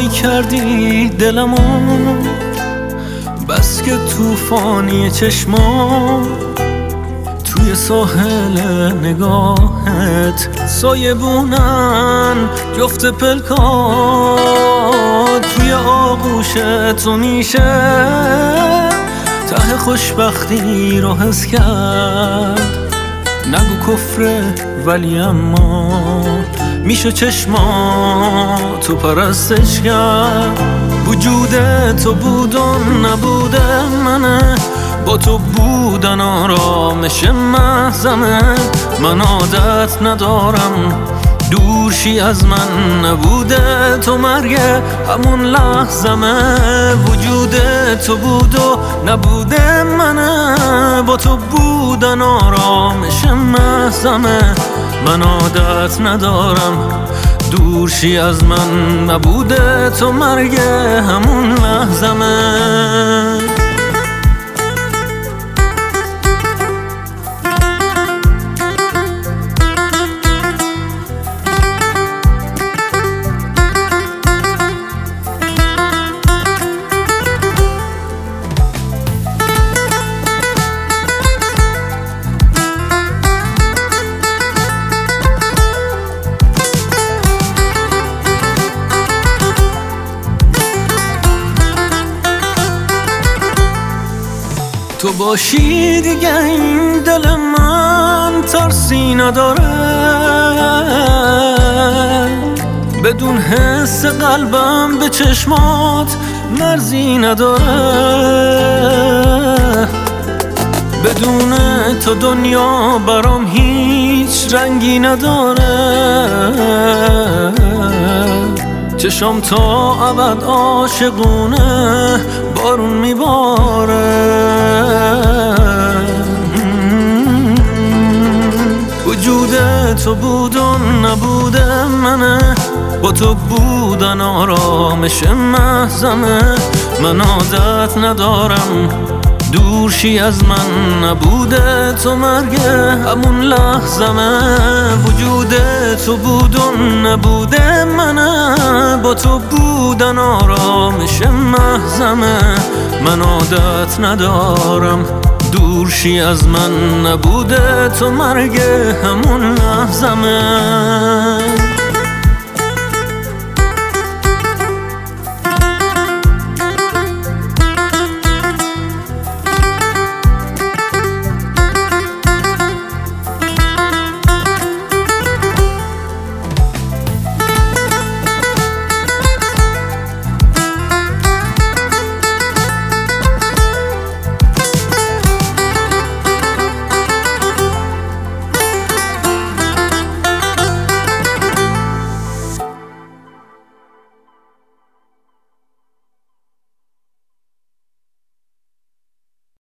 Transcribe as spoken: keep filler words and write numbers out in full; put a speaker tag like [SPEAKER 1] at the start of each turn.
[SPEAKER 1] خالی کردی دلمو، بس که توفانی چشما توی ساحل نگاهت سایبونن جفت پلکات، توی آغوش تو میشه ته خوشبختی رو حس کرد. نگو کفره ولی اما میشه چشما تو پرستش کرد. وجود تو بود و نبوده منه، با تو بودن آرامش محضمه. من عادت ندارم دورشی از من، نبوده تو مرگ همون لحظمه. وجود تو بود و نبوده منه، با تو بودن آرامش محضمه. من عادت ندارم دورشی از من، نبوده تو مرگ همون لحظمه. تو باشی دیگه این دل من ترسی نداره، بدون حس قلبم به چشمات مرزی نداره. بدون تو دنیا برام هیچ رنگی نداره. چشم تا ابد عاشقونه بارون میباره. وجود تو بود و نبوده منه، با تو بودن آرامش محضمه. من عادت ندارم دورشی از من، نبوده تو مرگ همون لحظمه. وجود تو بود و نبوده منه، با تو بودن آرامش محضمه. من عادت ندارم دورشی از من، نبوده تو مرگ همون لحظمه.